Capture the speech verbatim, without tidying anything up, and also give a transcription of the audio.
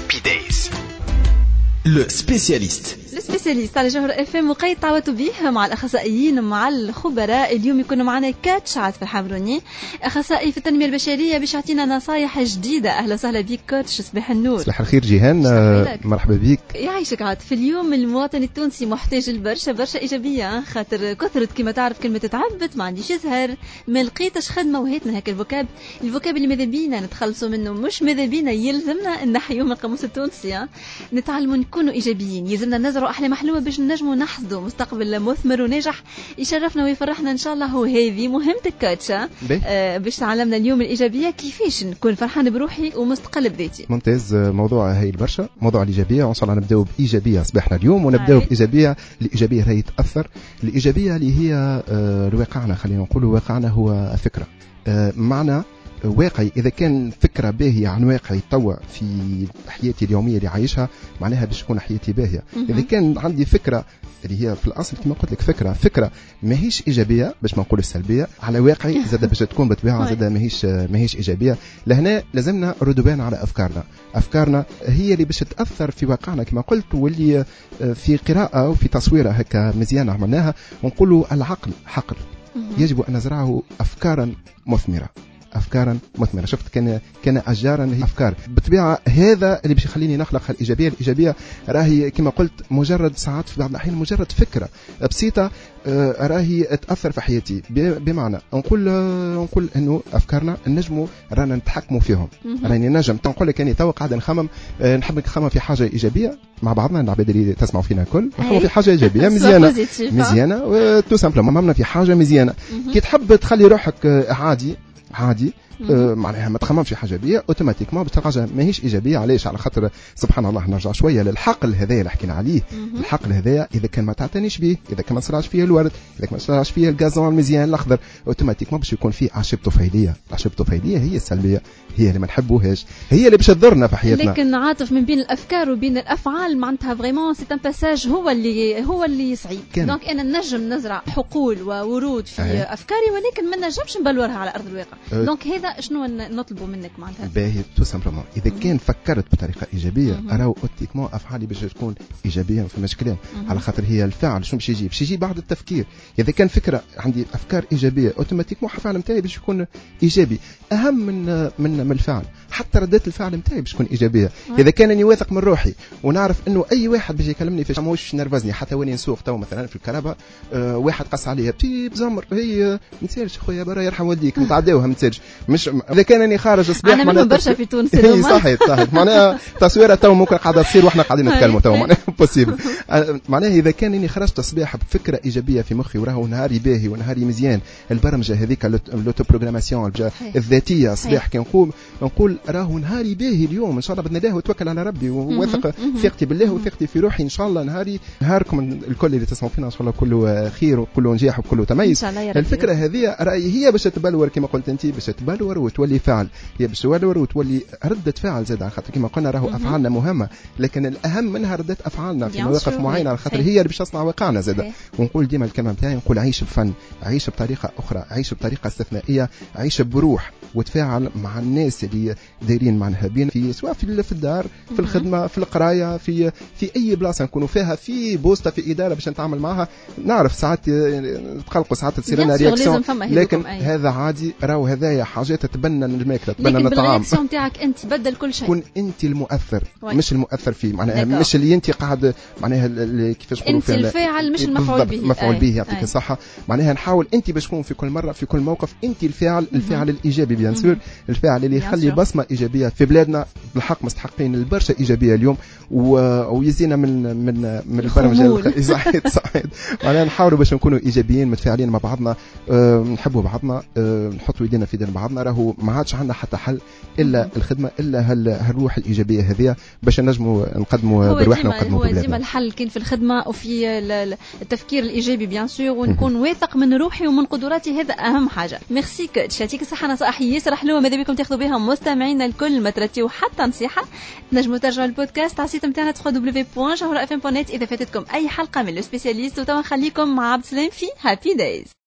Happy Days. Le spécialiste. السبيسياليست على جوهر اف ام وقيد تعودوا به مع الاخصائيين مع الخبراء. اليوم يكونوا معنا كاتش عاطف الحمروني، اخصائي في التنميه البشريه، باش يعطينا نصائح جديده. اهلا وسهلا بك كاتش، صباح النور. صباح الخير جيهان، مرحبا بك. يعيشك عاطف. اليوم المواطن التونسي محتاج لبرشا برشا ايجابيه، خاطر كثرت كما تعرف كلمه تعبت، ما عنديش زهر، ما لقيتش خدمه، وهيت من هكا الفوكاب الفوكاب اللي ماذا بينا نتخلصوا منه، مش ماذا بينا يلزمنا نحيوه من القاموس التونسي. نتعلموا نكونوا ايجابيين، يلزمنا نزرعوا احلام محلومه باش نجموا نحصدوا مستقبل مثمر وناجح يشرفنا ويفرحنا ان شاء الله. هو هذه مهمتك كاتشا، آه باش تعلمنا اليوم الايجابيه، كيفاش نكون فرحان بروحي ومستقل بذاتي. ممتاز، موضوع هاي البرشا، موضوع الايجابيه، وان شاء الله نبداو بايجابيه صباحنا اليوم، ونبداو بايجابيه. الايجابيه راهي تاثر، الايجابيه اللي هي آه واقعنا، خلينا نقولوا واقعنا هو فكره، آه معنى واقعي. إذا كان فكرة باهية عن واقعي توا في حياتي اليومية اللي عايشها، معناها باش تكون حياتي باهية. إذا كان عندي فكرة اللي هي في الأصل كما قلت لك فكرة فكرة ماهيش إيجابية، باش ما نقول السلبية على واقعي، زاد باش تكون بطبيعة زاد ماهيش ماهيش إيجابية. لهنا لازمنا ردوبان على أفكارنا. أفكارنا هي اللي باش تأثر في واقعنا كما قلت، واللي في قراءة وفي تصويرة هكا مزيانة عملناها، ونقولوا العقل حقل، يجب أن نزرعه أفكارا مثمرة. افكارا مثمره. شفت كان كان اشجارا هي افكار بالطبيعه. هذا اللي باش يخليني نخلق الايجابيه. الايجابيه راهي كما قلت مجرد ساعات في بعض الاحيان مجرد فكره بسيطه راهي تاثر في حياتي. بمعنى نقول نقول انه افكارنا نجموا رانا نتحكموا فيهم. راني نجم تنقول لك اني تو قاعد نخمم، نحب نخمم في حاجه ايجابيه مع بعضنا، العباد اللي تسمعوا فينا الكل نخمم في حاجه ايجابيه مزيانه مزيانه تو سامبلومون. مامنا في حاجه مزيانه. كي تحب تخلي روحك عادي عادي آه معناها ما تخممش في حاجه بيه اوتوماتيكمون بتلقى ماهيش ايجابيه. علاش؟ على خاطر سبحان الله نرجع شويه للحقل هذايا اللي حكينا عليه. الحقل هذايا اذا كان ما تعتنيش به، اذا كان ما صراش فيه الورد، اذا كان ما صراش فيه الغازون المزيان الاخضر، اوتوماتيكمون باش يكون فيه اعشاب طفيليه. الاعشاب الطفيليه هي السلبيه، هي اللي ما نحبوهاش، هي اللي باش تضرنا في حياتنا. لكن عاطف من بين الافكار وبين الافعال معناتها فريمون سي ان باساج هو اللي هو اللي يصعب. دونك انا نجم نزرع حقول وورود في أه. افكاري، ولكن ما نجمش نبلورها على ارض الواقع. أه. دونك هذا شنو نطلبوا منك معناتها؟ باهي تو سامبلومون اذا كان فكرت بطريقه ايجابيه راهو اوتوماتيكمون افعالي باش تكون ايجابيه. في مش كلام، على خاطر هي الفعل شنو باش يجي؟ باش يجي بعد التفكير. اذا كان فكره عندي افكار ايجابيه اوتوماتيكمون الفعل نتاعي باش يكون ايجابي. اهم من من من الفعل، حتى ردات الفعل نتاعي باش تكون ايجابيه. اذا كان اني واثق من روحي ونعرف انه اي واحد باش يكلمني في ماهوش نرفزني، حتى واني نسوق تو مثلا في الكهرباء آه واحد قص عليا بتي بزمر، هي ما تسالش خويا برا يرحم والديك نتعداوها ما تسالش. مش اذا كان اني خارج الصباح انا برشا في تونس صحيح صحيح معناها تصويره تو ممكن قاعده تصير واحنا قاعدين نتكلموا تو معناها بوسيبل. معناها اذا كان اني خرجت الصباح بفكره ايجابيه في مخي وراهو نهاري باهي ونهاري مزيان، البرمجه هذيك اللوتو بروغراماسيون الذاتيه الصباح كي نقوم نقول راهو نهاري باهي اليوم ان شاء الله باذن الله، وتوكل على ربي وواثق ثقتي بالله وثقتي في روحي. ان شاء الله نهاري نهاركم الكل اللي تسمعوا فينا ان شاء الله كله خير وكله نجاح وكله تميز. الفكره هذه رايي هي باش تبلور كما قلت انت، باش تبلور وتولي فعل، هي باش تبلور وتولي ردة فعل زاد. على خاطر كما قلنا راهو افعالنا مهمه، لكن الاهم منها ردة افعالنا في مواقف معينه، على خاطر هي اللي باش تصنع واقعنا زاد. ونقول ديما الكلمه نتاعي، نقول عيش بفن، عيش بطريقه اخرى، عيش بطريقه استثنائيه، عيش بروح، وتفاعل مع الناس اللي دايرين معناها بين في سواء في في الدار، في الخدمه، في القرايه، في في اي بلاصه نكونوا فيها، في بوسطه، في اداره باش نتعامل معها. نعرف ساعات تقلقوا، ساعات تصير لنا رياكسيون، لكن هذا عادي. راهو هذايا حاجات تتبنى الماكله، تتبنى الطعام. لكن بالرياكسيون نتاعك انت بدل كل شيء. كون انت المؤثر وي. مش المؤثر فيه، معناها مش اللي انت قاعد معناها كيفاش نقولوا انت الفاعل مش المفعول به. مفعول به يعطيك الصحه. معناها نحاول انت باش تكون في كل مره في كل موقف انت الفاعل، الفاعل الايجابي بيان سور، الفاعل اللي يخلي بصمه ايجابيه في بلادنا. بالحق مستحقين البرشا ايجابيه اليوم، ويزينا من من من البرمجه صحيح صحيح. معناها نحاولوا باش نكونوا ايجابيين متفاعلين مع بعضنا، أه نحبوا بعضنا، أه نحطوا يدينا في يدين بعضنا. راهو ما عادش عندنا حتى حل الا الخدمه، الا هالروح الايجابيه هذه باش نجموا نقدموا بروحنا ونقدموا بلادنا. هو ديما الحل كاين في الخدمه وفي التفكير الايجابي بيان سور، ونكون واثق من روحي ومن قدراتي، هذا اهم حاجه. ميرسي كوتش، يعطيك الصحه. نصائح ياسر حلوه ماذا بكم تاخذوا بها مستمعينا الكل، ما ترتيو حتى نصيحه. تنجموا ترجعوا البودكاست على السيت نتاعنا دبليو دبليو دبليو بوان جوهر اف ام بوان نت اذا فاتتكم اي حلقه من لو سبيسياليست. وتوا نخليكم مع عبد السلام في هابي دايز.